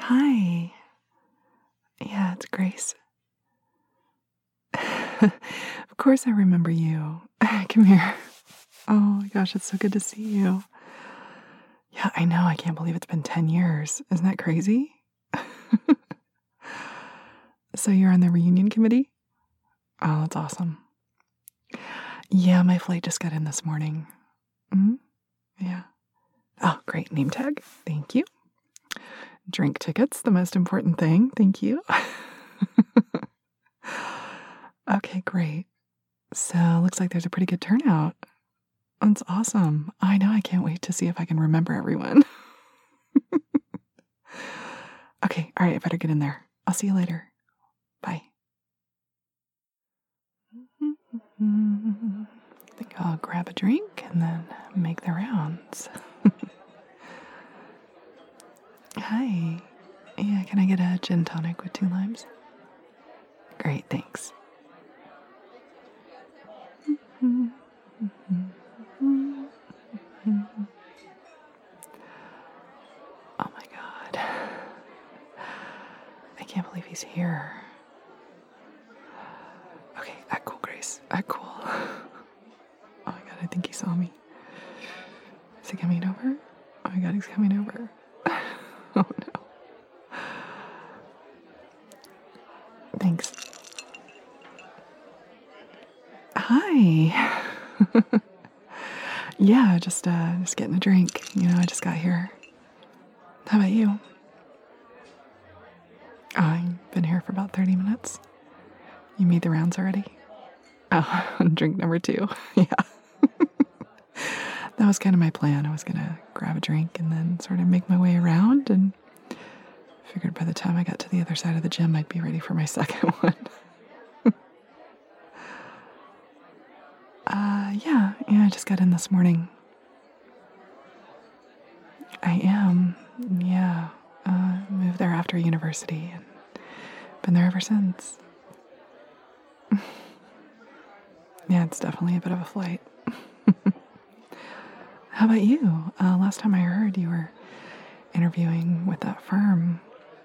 Hi. Yeah, it's Grace. Of course I remember you. Come here. Oh my gosh, it's so good to see you. Yeah, I know. I can't believe it's been 10 years. Isn't that crazy? So you're on the reunion committee? Oh, that's awesome. Yeah, my flight just got in this morning. hmm Yeah. Oh, great. Name tag. Thank you. Drink tickets, the most important thing. Thank you. Okay, great. So looks like there's a pretty good turnout. That's awesome. I know. I can't wait to see if I can remember everyone. Okay. All right. I better get in there. I'll see you later. Bye. I think I'll grab a drink and then make the rounds. Hi. Yeah, can I get a gin tonic with 2 limes? Great, thanks. Oh my God. I can't believe he's here. Okay, act cool, Grace. Act cool. Oh my God, I think he saw me. Is he coming over? Oh my God, he's coming over. Oh no. Thanks. Hi. Yeah, just getting a drink. I just got here. How about you? I've been here for about 30 minutes. You made the rounds already? Oh, drink number 2. Yeah. That was kind of my plan. I was going to grab a drink and then sort of make my way around, and figured by the time I got to the other side of the gym, I'd be ready for my second one. Yeah, I just got in this morning. I am, yeah. Moved there after university and been there ever since. Yeah, it's definitely a bit of a flight. How about you? Last time I heard you were interviewing with that firm.